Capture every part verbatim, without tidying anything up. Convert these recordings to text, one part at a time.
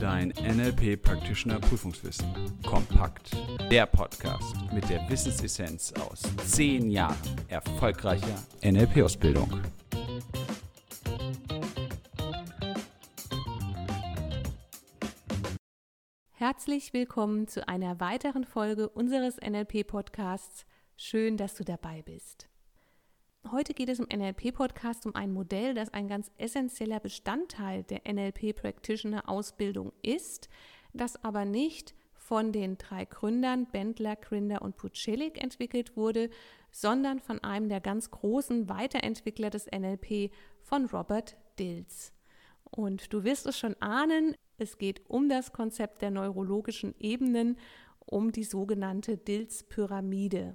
Dein N L P Practitioner Prüfungswissen. Kompakt. Der Podcast mit der Wissensessenz aus zehn Jahren erfolgreicher N L P-Ausbildung. Herzlich willkommen zu einer weiteren Folge unseres N L P-Podcasts. Schön, dass du dabei bist. Heute geht es im N L P-Podcast um ein Modell, das ein ganz essentieller Bestandteil der N L P-Practitioner-Ausbildung ist, das aber nicht von den drei Gründern Bandler, Grinder und Pucelik entwickelt wurde, sondern von einem der ganz großen Weiterentwickler des N L P, von Robert Dilts. Und du wirst es schon ahnen, es geht um das Konzept der neurologischen Ebenen, um die sogenannte Dilts-Pyramide.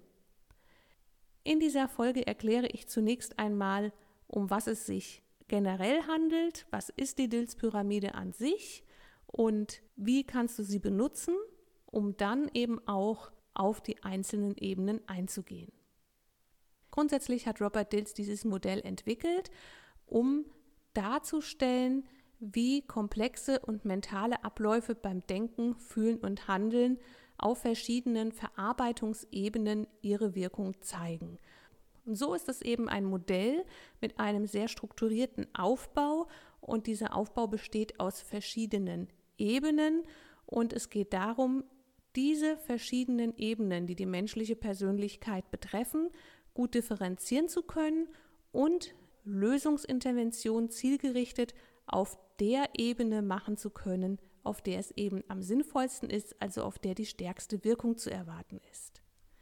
In dieser Folge erkläre ich zunächst einmal, um was es sich generell handelt, was ist die Dilts-Pyramide an sich und wie kannst du sie benutzen, um dann eben auch auf die einzelnen Ebenen einzugehen. Grundsätzlich hat Robert Dilts dieses Modell entwickelt, um darzustellen, wie komplexe und mentale Abläufe beim Denken, Fühlen und Handeln auf verschiedenen Verarbeitungsebenen ihre Wirkung zeigen. Und so ist es eben ein Modell mit einem sehr strukturierten Aufbau und dieser Aufbau besteht aus verschiedenen Ebenen und es geht darum, diese verschiedenen Ebenen, die die menschliche Persönlichkeit betreffen, gut differenzieren zu können und Lösungsintervention zielgerichtet auf der Ebene machen zu können, auf der es eben am sinnvollsten ist, also auf der die stärkste Wirkung zu erwarten ist.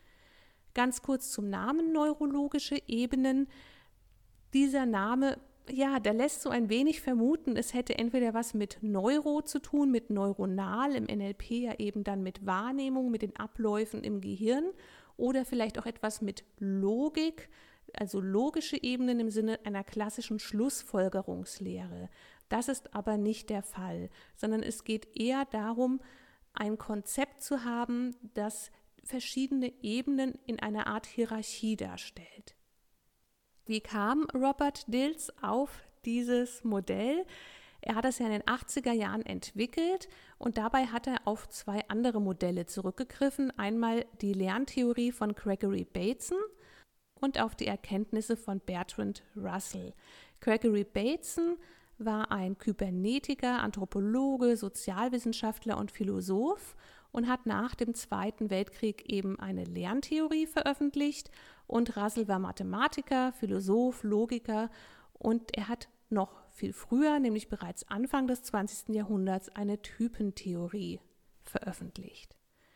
Ganz kurz zum Namen neurologische Ebenen. Dieser Name, ja, der lässt so ein wenig vermuten, es hätte entweder was mit Neuro zu tun, mit neuronal, im N L P ja eben dann mit Wahrnehmung, mit den Abläufen im Gehirn oder vielleicht auch etwas mit Logik, also logische Ebenen im Sinne einer klassischen Schlussfolgerungslehre. Das ist aber nicht der Fall, sondern es geht eher darum, ein Konzept zu haben, das verschiedene Ebenen in einer Art Hierarchie darstellt. Wie kam Robert Dilts auf dieses Modell? Er hat es ja in den achtziger Jahren entwickelt und dabei hat er auf zwei andere Modelle zurückgegriffen. Einmal die Lerntheorie von Gregory Bateson und auf die Erkenntnisse von Bertrand Russell. Gregory Bateson war ein Kybernetiker, Anthropologe, Sozialwissenschaftler und Philosoph und hat nach dem Zweiten Weltkrieg eben eine Lerntheorie veröffentlicht. Und Russell war Mathematiker, Philosoph, Logiker und er hat noch viel früher, nämlich bereits Anfang des zwanzigsten Jahrhunderts, eine Typentheorie veröffentlicht.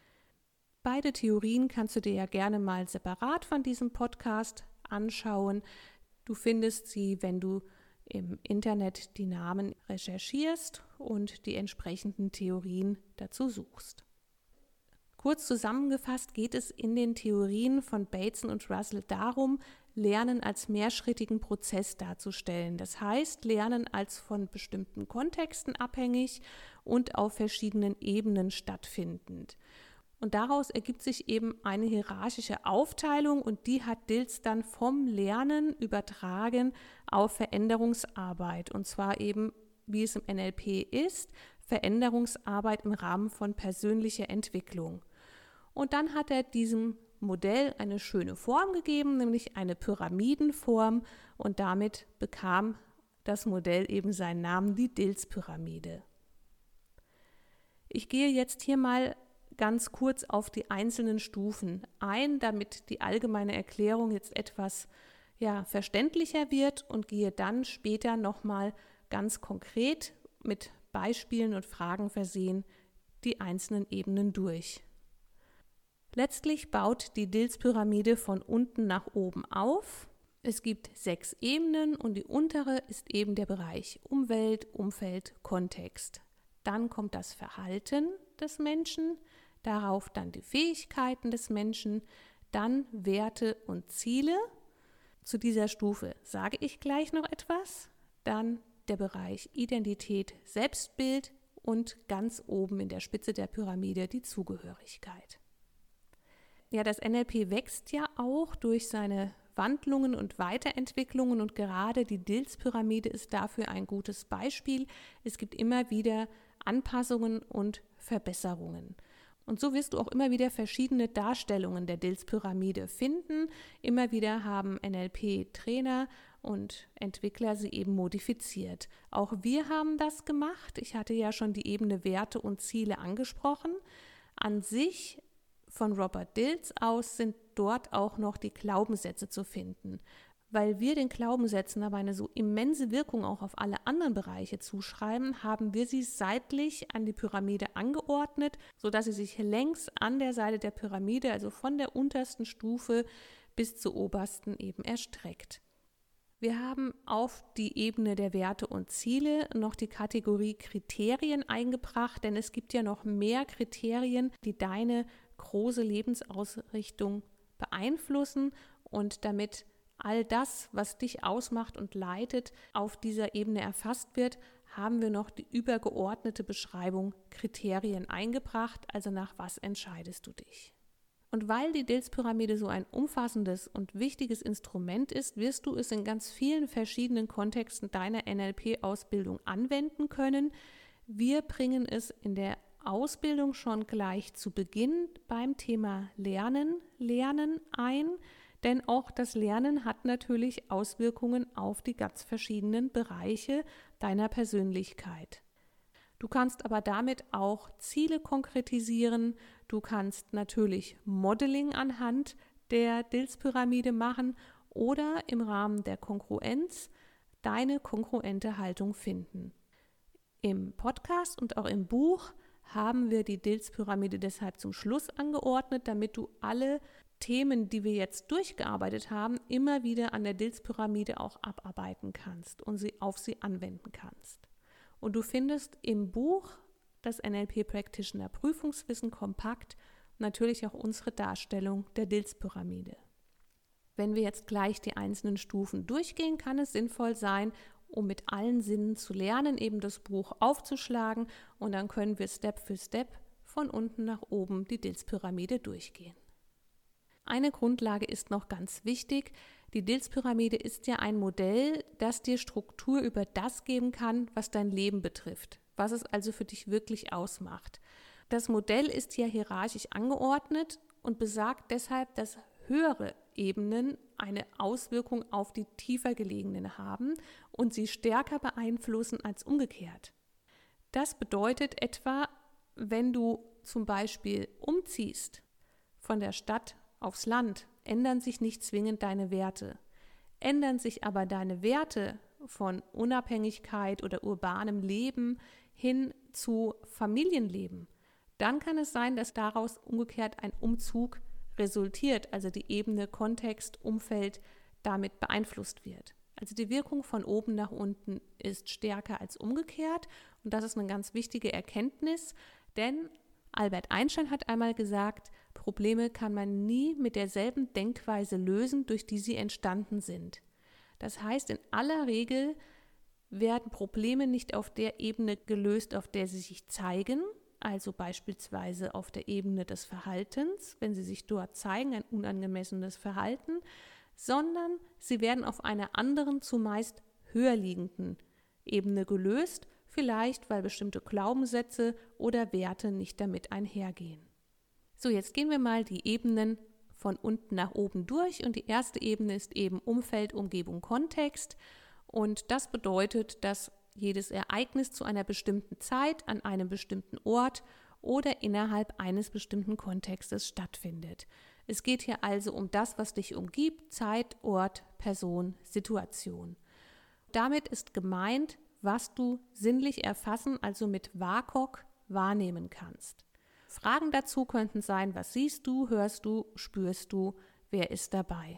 Beide Theorien kannst du dir ja gerne mal separat von diesem Podcast anschauen. Du findest sie, wenn du im Internet die Namen recherchierst und die entsprechenden Theorien dazu suchst. Kurz zusammengefasst geht es in den Theorien von Bateson und Russell darum, Lernen als mehrschrittigen Prozess darzustellen. Das heißt, Lernen als von bestimmten Kontexten abhängig und auf verschiedenen Ebenen stattfindend. Und daraus ergibt sich eben eine hierarchische Aufteilung und die hat Dilts dann vom Lernen übertragen auf Veränderungsarbeit. Und zwar eben, wie es im N L P ist, Veränderungsarbeit im Rahmen von persönlicher Entwicklung. Und dann hat er diesem Modell eine schöne Form gegeben, nämlich eine Pyramidenform und damit bekam das Modell eben seinen Namen, die Dilts-Pyramide. Ich gehe jetzt hier mal ganz kurz auf die einzelnen Stufen ein, damit die allgemeine Erklärung jetzt etwas ja, verständlicher wird und gehe dann später nochmal ganz konkret mit Beispielen und Fragen versehen die einzelnen Ebenen durch. Letztlich baut die Dilts-Pyramide von unten nach oben auf. Es gibt sechs Ebenen und die untere ist eben der Bereich Umwelt, Umfeld, Kontext. Dann kommt das Verhalten des Menschen, darauf dann die Fähigkeiten des Menschen, dann Werte und Ziele. Zu dieser Stufe sage ich gleich noch etwas. Dann der Bereich Identität, Selbstbild und ganz oben in der Spitze der Pyramide die Zugehörigkeit. Ja, das N L P wächst ja auch durch seine Wandlungen und Weiterentwicklungen und gerade die Dilts-Pyramide ist dafür ein gutes Beispiel. Es gibt immer wieder Anpassungen und Verbesserungen. Und so wirst du auch immer wieder verschiedene Darstellungen der Dills-Pyramide finden. Immer wieder haben N L P-Trainer und Entwickler sie eben modifiziert. Auch wir haben das gemacht. Ich hatte ja schon die Ebene Werte und Ziele angesprochen. An sich von Robert Dills aus sind dort auch noch die Glaubenssätze zu finden. Weil wir den Glaubenssätzen aber eine so immense Wirkung auch auf alle anderen Bereiche zuschreiben, haben wir sie seitlich an die Pyramide angeordnet, sodass sie sich längs an der Seite der Pyramide, also von der untersten Stufe bis zur obersten eben erstreckt. Wir haben auf die Ebene der Werte und Ziele noch die Kategorie Kriterien eingebracht, denn es gibt ja noch mehr Kriterien, die deine große Lebensausrichtung beeinflussen und damit all das, was dich ausmacht und leitet, auf dieser Ebene erfasst wird, haben wir noch die übergeordnete Beschreibung Kriterien eingebracht, also nach was entscheidest du dich. Und weil die Dills-Pyramide so ein umfassendes und wichtiges Instrument ist, wirst du es in ganz vielen verschiedenen Kontexten deiner N L P-Ausbildung anwenden können. Wir bringen es in der Ausbildung schon gleich zu Beginn beim Thema Lernen, Lernen ein, denn auch das Lernen hat natürlich Auswirkungen auf die ganz verschiedenen Bereiche deiner Persönlichkeit. Du kannst aber damit auch Ziele konkretisieren. Du kannst natürlich Modeling anhand der Dills-Pyramide machen oder im Rahmen der Kongruenz deine kongruente Haltung finden. Im Podcast und auch im Buch haben wir die Dills-Pyramide deshalb zum Schluss angeordnet, damit du alle Themen, die wir jetzt durchgearbeitet haben, immer wieder an der Dills-Pyramide auch abarbeiten kannst und sie auf sie anwenden kannst. Und du findest im Buch das N L P Practitioner Prüfungswissen kompakt natürlich auch unsere Darstellung der Dills-Pyramide. Wenn wir jetzt gleich die einzelnen Stufen durchgehen, kann es sinnvoll sein, um mit allen Sinnen zu lernen, eben das Buch aufzuschlagen und dann können wir Step für Step von unten nach oben die Dills-Pyramide durchgehen. Eine Grundlage ist noch ganz wichtig. Die Dills-Pyramide ist ja ein Modell, das dir Struktur über das geben kann, was dein Leben betrifft, was es also für dich wirklich ausmacht. Das Modell ist ja hierarchisch angeordnet und besagt deshalb, dass höhere Ebenen eine Auswirkung auf die tiefer gelegenen haben und sie stärker beeinflussen als umgekehrt. Das bedeutet etwa, wenn du zum Beispiel umziehst von der Stadt aufs Land, ändern sich nicht zwingend deine Werte. Ändern sich aber deine Werte von Unabhängigkeit oder urbanem Leben hin zu Familienleben, dann kann es sein, dass daraus umgekehrt ein Umzug resultiert, also die Ebene Kontext, Umfeld damit beeinflusst wird. Also die Wirkung von oben nach unten ist stärker als umgekehrt und das ist eine ganz wichtige Erkenntnis, denn Albert Einstein hat einmal gesagt, Probleme kann man nie mit derselben Denkweise lösen, durch die sie entstanden sind. Das heißt, in aller Regel werden Probleme nicht auf der Ebene gelöst, auf der sie sich zeigen, also beispielsweise auf der Ebene des Verhaltens, wenn sie sich dort zeigen, ein unangemessenes Verhalten, sondern sie werden auf einer anderen, zumeist höher liegenden Ebene gelöst, vielleicht weil bestimmte Glaubenssätze oder Werte nicht damit einhergehen. So, jetzt gehen wir mal die Ebenen von unten nach oben durch und die erste Ebene ist eben Umfeld, Umgebung, Kontext und das bedeutet, dass jedes Ereignis zu einer bestimmten Zeit, an einem bestimmten Ort oder innerhalb eines bestimmten Kontextes stattfindet. Es geht hier also um das, was dich umgibt, Zeit, Ort, Person, Situation. Damit ist gemeint, was du sinnlich erfassen, also mit W A K O K wahrnehmen kannst. Fragen dazu könnten sein, was siehst du, hörst du, spürst du, wer ist dabei?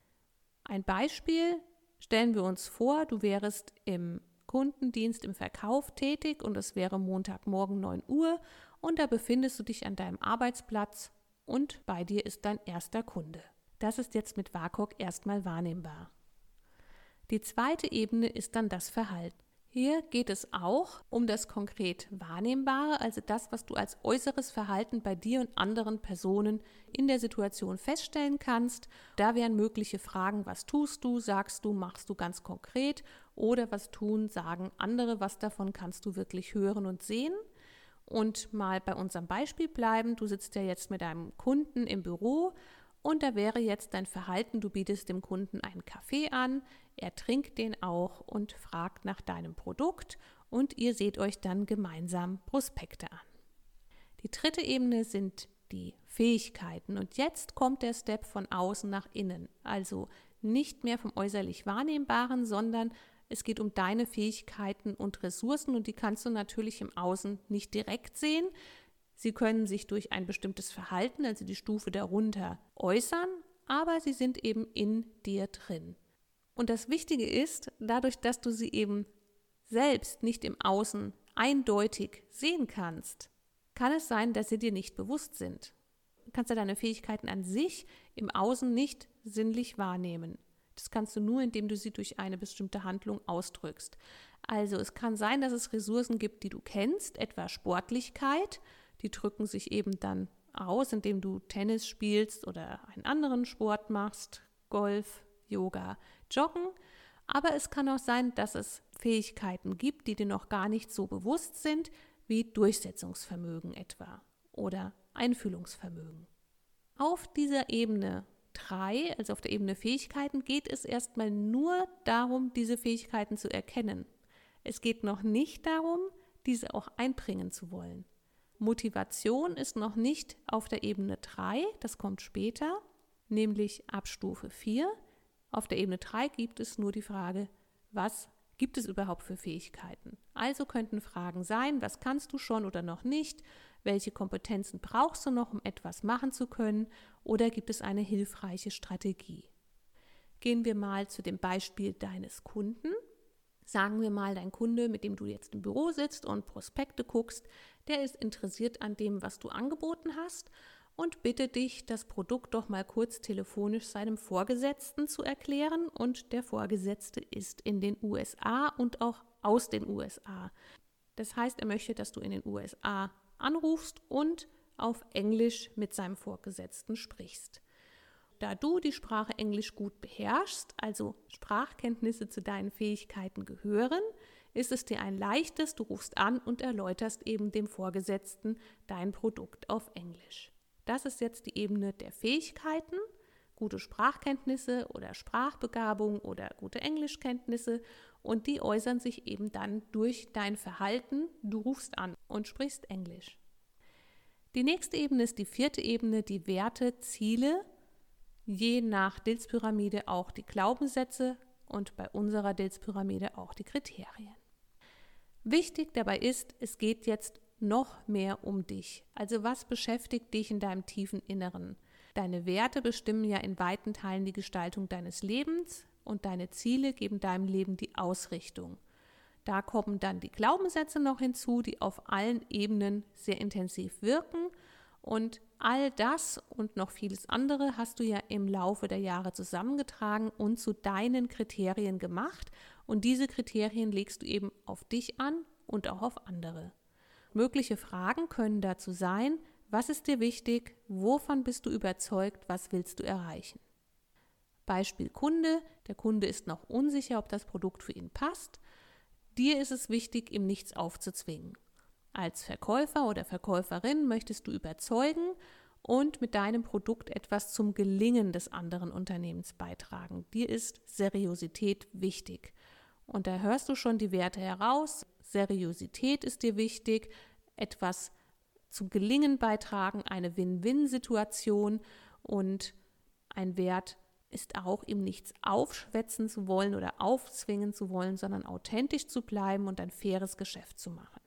Ein Beispiel, stellen wir uns vor, du wärest im Kundendienst im Verkauf tätig und es wäre Montagmorgen neun Uhr und da befindest du dich an deinem Arbeitsplatz und bei dir ist dein erster Kunde. Das ist jetzt mit W A K O K erstmal wahrnehmbar. Die zweite Ebene ist dann das Verhalten. Hier geht es auch um das konkret Wahrnehmbare, also das, was du als äußeres Verhalten bei dir und anderen Personen in der Situation feststellen kannst. Da wären mögliche Fragen, was tust du, sagst du, machst du ganz konkret oder was tun, sagen andere, was davon kannst du wirklich hören und sehen. Und mal bei unserem Beispiel bleiben, du sitzt ja jetzt mit deinem Kunden im Büro und da wäre jetzt dein Verhalten, du bietest dem Kunden einen Kaffee an, er trinkt den auch und fragt nach deinem Produkt und ihr seht euch dann gemeinsam Prospekte an. Die dritte Ebene sind die Fähigkeiten und jetzt kommt der Step von außen nach innen, also nicht mehr vom äußerlich Wahrnehmbaren, sondern es geht um deine Fähigkeiten und Ressourcen und die kannst du natürlich im Außen nicht direkt sehen. Sie können sich durch ein bestimmtes Verhalten, also die Stufe darunter, äußern, aber sie sind eben in dir drin. Und das Wichtige ist, dadurch, dass du sie eben selbst nicht im Außen eindeutig sehen kannst, kann es sein, dass sie dir nicht bewusst sind. Du kannst ja deine Fähigkeiten an sich im Außen nicht sinnlich wahrnehmen. Das kannst du nur, indem du sie durch eine bestimmte Handlung ausdrückst. Also es kann sein, dass es Ressourcen gibt, die du kennst, etwa Sportlichkeit. Die drücken sich eben dann aus, indem du Tennis spielst oder einen anderen Sport machst, Golf, Yoga, Joggen. Aber es kann auch sein, dass es Fähigkeiten gibt, die dir noch gar nicht so bewusst sind, wie Durchsetzungsvermögen etwa oder Einfühlungsvermögen. Auf dieser Ebene drei, also auf der Ebene Fähigkeiten, geht es erstmal nur darum, diese Fähigkeiten zu erkennen. Es geht noch nicht darum, diese auch einbringen zu wollen. Motivation ist noch nicht auf der Ebene drei, das kommt später, nämlich ab Stufe vier. Auf der Ebene drei gibt es nur die Frage, was gibt es überhaupt für Fähigkeiten? Also könnten Fragen sein, was kannst du schon oder noch nicht? Welche Kompetenzen brauchst du noch, um etwas machen zu können? Oder gibt es eine hilfreiche Strategie? Gehen wir mal zu dem Beispiel deines Kunden. Sagen wir mal, dein Kunde, mit dem du jetzt im Büro sitzt und Prospekte guckst, der ist interessiert an dem, was du angeboten hast und bittet dich, das Produkt doch mal kurz telefonisch seinem Vorgesetzten zu erklären. Und der Vorgesetzte ist in den U S A und auch aus den U S A. Das heißt, er möchte, dass du in den U S A anrufst und auf Englisch mit seinem Vorgesetzten sprichst. Da du die Sprache Englisch gut beherrschst, also Sprachkenntnisse zu deinen Fähigkeiten gehören, ist es dir ein leichtes, du rufst an und erläuterst eben dem Vorgesetzten dein Produkt auf Englisch. Das ist jetzt die Ebene der Fähigkeiten, gute Sprachkenntnisse oder Sprachbegabung oder gute Englischkenntnisse und die äußern sich eben dann durch dein Verhalten. Du rufst an und sprichst Englisch. Die nächste Ebene ist die vierte Ebene, die Werte, Ziele, je nach D I L S-Pyramide auch die Glaubenssätze und bei unserer D I L S-Pyramide auch die Kriterien. Wichtig dabei ist, es geht jetzt noch mehr um dich. Also was beschäftigt dich in deinem tiefen Inneren? Deine Werte bestimmen ja in weiten Teilen die Gestaltung deines Lebens und deine Ziele geben deinem Leben die Ausrichtung. Da kommen dann die Glaubenssätze noch hinzu, die auf allen Ebenen sehr intensiv wirken. Und all das und noch vieles andere hast du ja im Laufe der Jahre zusammengetragen und zu deinen Kriterien gemacht. Und diese Kriterien legst du eben auf dich an und auch auf andere. Mögliche Fragen können dazu sein, was ist dir wichtig, wovon bist du überzeugt, was willst du erreichen? Beispiel Kunde, der Kunde ist noch unsicher, ob das Produkt für ihn passt. Dir ist es wichtig, ihm nichts aufzuzwingen. Als Verkäufer oder Verkäuferin möchtest du überzeugen und mit deinem Produkt etwas zum Gelingen des anderen Unternehmens beitragen. Dir ist Seriosität wichtig. Und da hörst du schon die Werte heraus. Seriosität ist dir wichtig, etwas zum Gelingen beitragen, eine Win-Win-Situation und ein Wert ist auch, ihm nichts aufschwätzen zu wollen oder aufzwingen zu wollen, sondern authentisch zu bleiben und ein faires Geschäft zu machen.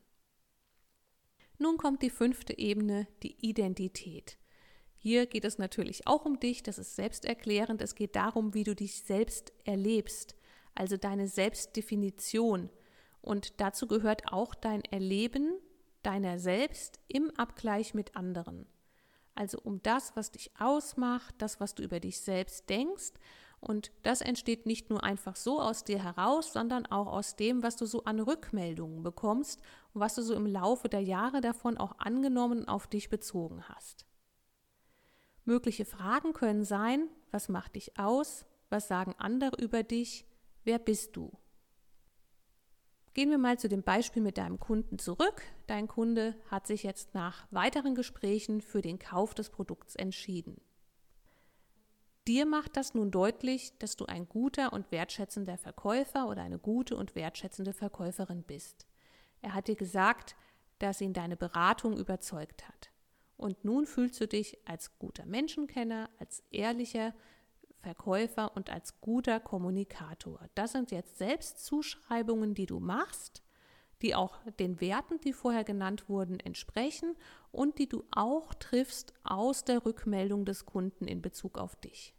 Nun kommt die fünfte Ebene, die Identität. Hier geht es natürlich auch um dich, das ist selbsterklärend. Es geht darum, wie du dich selbst erlebst, also deine Selbstdefinition. Und dazu gehört auch dein Erleben deiner selbst im Abgleich mit anderen. Also um das, was dich ausmacht, das, was du über dich selbst denkst. Und das entsteht nicht nur einfach so aus dir heraus, sondern auch aus dem, was du so an Rückmeldungen bekommst und was du so im Laufe der Jahre davon auch angenommen und auf dich bezogen hast. Mögliche Fragen können sein, was macht dich aus, was sagen andere über dich, wer bist du? Gehen wir mal zu dem Beispiel mit deinem Kunden zurück. Dein Kunde hat sich jetzt nach weiteren Gesprächen für den Kauf des Produkts entschieden. Dir macht das nun deutlich, dass du ein guter und wertschätzender Verkäufer oder eine gute und wertschätzende Verkäuferin bist. Er hat dir gesagt, dass ihn deine Beratung überzeugt hat. Und nun fühlst du dich als guter Menschenkenner, als ehrlicher Verkäufer und als guter Kommunikator. Das sind jetzt Selbstzuschreibungen, die du machst, die auch den Werten, die vorher genannt wurden, entsprechen und die du auch triffst aus der Rückmeldung des Kunden in Bezug auf dich.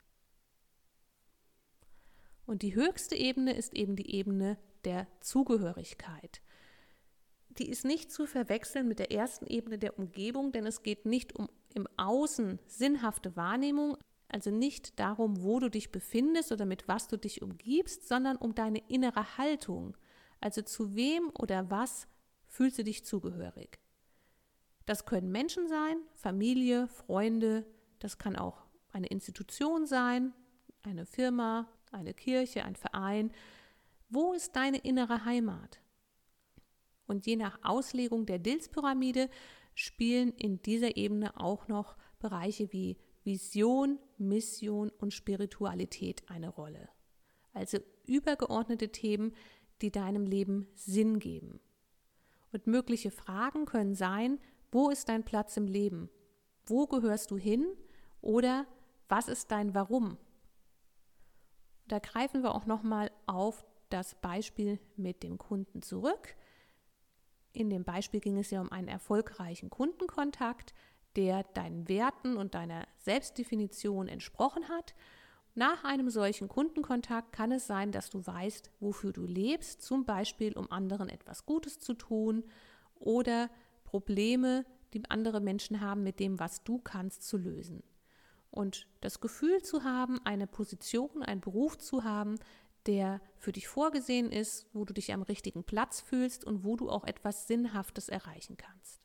Und die höchste Ebene ist eben die Ebene der Zugehörigkeit. Die ist nicht zu verwechseln mit der ersten Ebene der Umgebung, denn es geht nicht um im Außen sinnhafte Wahrnehmung, also nicht darum, wo du dich befindest oder mit was du dich umgibst, sondern um deine innere Haltung. Also zu wem oder was fühlst du dich zugehörig? Das können Menschen sein, Familie, Freunde, das kann auch eine Institution sein, eine Firma, eine Kirche, ein Verein. Wo ist deine innere Heimat? Und je nach Auslegung der Dills-Pyramide spielen in dieser Ebene auch noch Bereiche wie Vision, Mission und Spiritualität eine Rolle. Also übergeordnete Themen, die deinem Leben Sinn geben. Und mögliche Fragen können sein, wo ist dein Platz im Leben? Wo gehörst du hin? Oder was ist dein Warum? Da greifen wir auch nochmal auf das Beispiel mit dem Kunden zurück. In dem Beispiel ging es ja um einen erfolgreichen Kundenkontakt, der deinen Werten und deiner Selbstdefinition entsprochen hat. Nach einem solchen Kundenkontakt kann es sein, dass du weißt, wofür du lebst, zum Beispiel um anderen etwas Gutes zu tun oder Probleme, die andere Menschen haben, mit dem, was du kannst, zu lösen. Und das Gefühl zu haben, eine Position, einen Beruf zu haben, der für dich vorgesehen ist, wo du dich am richtigen Platz fühlst und wo du auch etwas Sinnhaftes erreichen kannst.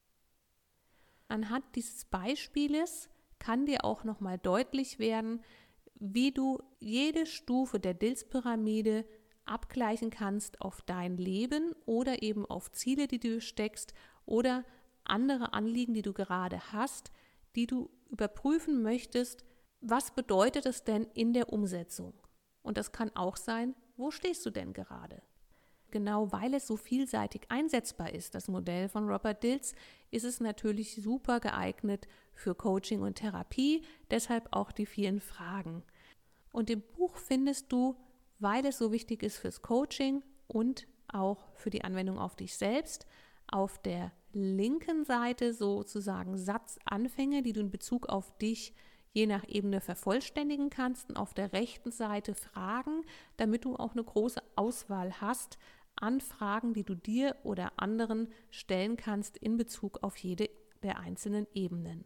Anhand dieses Beispieles kann dir auch nochmal deutlich werden, wie du jede Stufe der Dills-Pyramide abgleichen kannst auf dein Leben oder eben auf Ziele, die du steckst oder andere Anliegen, die du gerade hast, die du überprüfen möchtest, was bedeutet es denn in der Umsetzung? Und das kann auch sein, wo stehst du denn gerade? Genau weil es so vielseitig einsetzbar ist, das Modell von Robert Dills, ist es natürlich super geeignet für Coaching und Therapie, deshalb auch die vielen Fragen. Und im Buch findest du, weil es so wichtig ist fürs Coaching und auch für die Anwendung auf dich selbst, auf der linken Seite sozusagen Satzanfänge, die du in Bezug auf dich je nach Ebene vervollständigen kannst, und auf der rechten Seite Fragen, damit du auch eine große Auswahl hast an Fragen, die du dir oder anderen stellen kannst in Bezug auf jede der einzelnen Ebenen.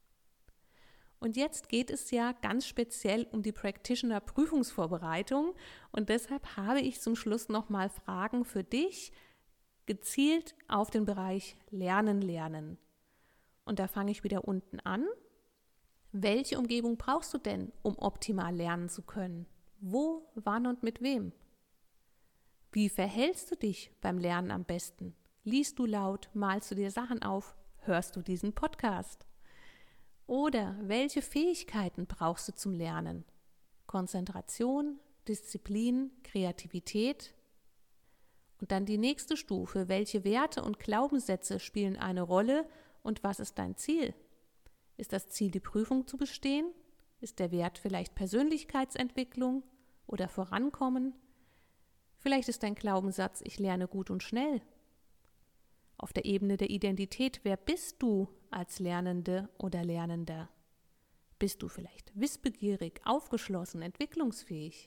Und jetzt geht es ja ganz speziell um die Practitioner-Prüfungsvorbereitung und deshalb habe ich zum Schluss nochmal Fragen für dich, gezielt auf den Bereich Lernen, Lernen. Und da fange ich wieder unten an. Welche Umgebung brauchst du denn, um optimal lernen zu können? Wo, wann und mit wem? Wie verhältst du dich beim Lernen am besten? Liest du laut, malst du dir Sachen auf, hörst du diesen Podcast? Oder welche Fähigkeiten brauchst du zum Lernen? Konzentration, Disziplin, Kreativität? Und dann die nächste Stufe, welche Werte und Glaubenssätze spielen eine Rolle und was ist dein Ziel? Ist das Ziel, die Prüfung zu bestehen? Ist der Wert vielleicht Persönlichkeitsentwicklung oder Vorankommen? Vielleicht ist dein Glaubenssatz, ich lerne gut und schnell. Auf der Ebene der Identität, wer bist du als Lernende oder Lernender? Bist du vielleicht wissbegierig, aufgeschlossen, entwicklungsfähig?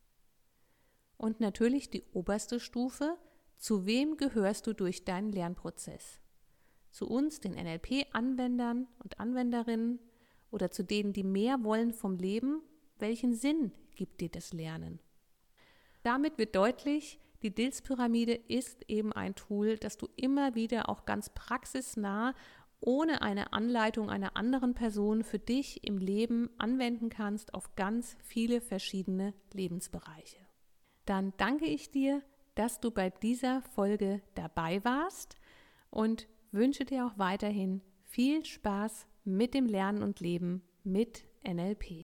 Und natürlich die oberste Stufe, zu wem gehörst du durch deinen Lernprozess? Zu uns, den N L P-Anwendern und Anwenderinnen oder zu denen, die mehr wollen vom Leben? Welchen Sinn gibt dir das Lernen? Damit wird deutlich, die Dills-Pyramide ist eben ein Tool, das du immer wieder auch ganz praxisnah, ohne eine Anleitung einer anderen Person für dich im Leben anwenden kannst auf ganz viele verschiedene Lebensbereiche. Dann danke ich dir, dass du bei dieser Folge dabei warst und wünsche dir auch weiterhin viel Spaß mit dem Lernen und Leben mit N L P.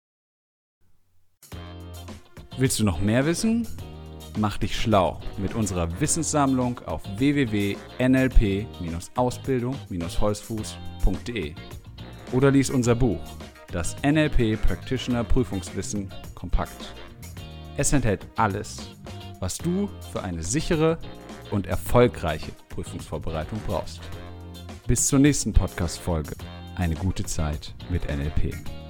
Willst du noch mehr wissen? Mach dich schlau mit unserer Wissenssammlung auf w w w punkt n l p ausbildung holzfuß punkt d e oder lies unser Buch, das N L P Practitioner Prüfungswissen kompakt. Es enthält alles, was du für eine sichere und erfolgreiche Prüfungsvorbereitung brauchst. Bis zur nächsten Podcast-Folge. Eine gute Zeit mit N L P.